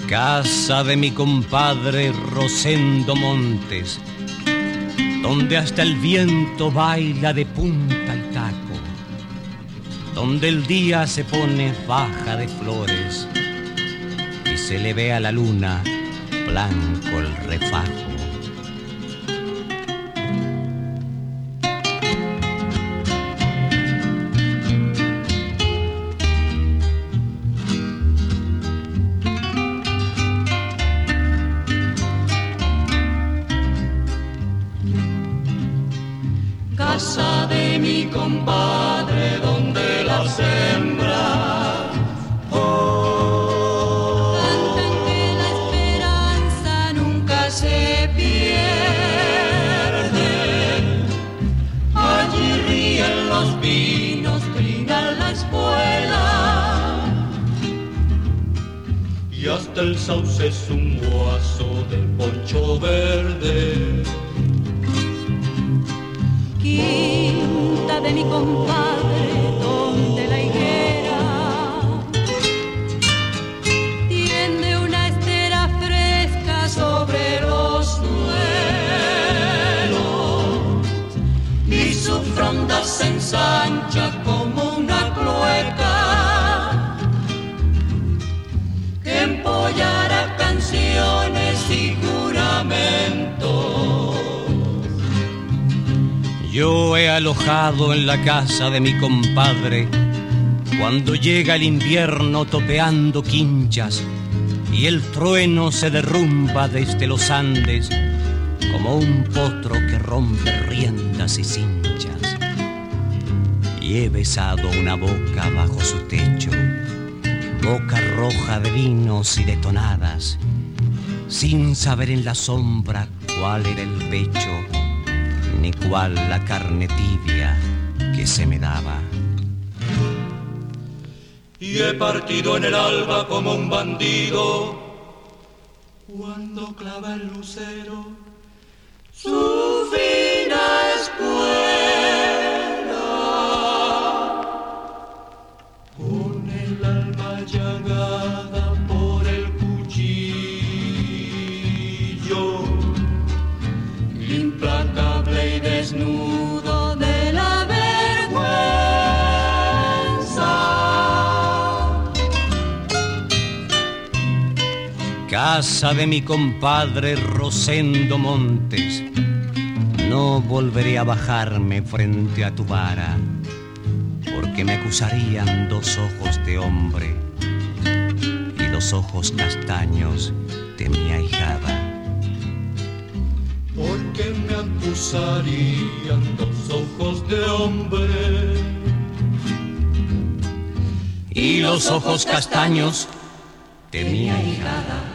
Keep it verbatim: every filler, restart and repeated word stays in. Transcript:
Casa de mi compadre Rosendo Montes, donde hasta el viento baila de punta y taco, donde el día se pone faja de flores y se le ve a la luna blanco el refajo. Casa de mi compadre donde las hembras oh, cantan que la esperanza nunca se pierde. Allí ríen los pinos, trina la espuela y hasta el sauce es un guaso del poncho verde. Quinta de mi compadre, donde la higuera tiende una estera fresca sobre los suelos y su fronda se ensancha como una cloaca que empollará canciones y juramentos. Yo he alojado en la casa de mi compadre cuando llega el invierno topeando quinchas y el trueno se derrumba desde los Andes como un potro que rompe riendas y cinchas. Y he besado una boca bajo su techo, boca roja de vinos y de tonadas, sin saber en la sombra cuál era el pecho ni cuál la carne tibia que se me daba. Y he partido en el alba como un bandido cuando clava el lucero su fina espuela, con el alma llagada por el cuchillo, implacable y desnudo de la vergüenza. Casa de mi compadre Rosendo Montes, no volveré a bajarme frente a tu vara, porque me acusarían dos ojos de hombre y los ojos castaños de mi ahijada. Porque me acusarían dos ojos de hombre y los ojos castaños de mi ahijada.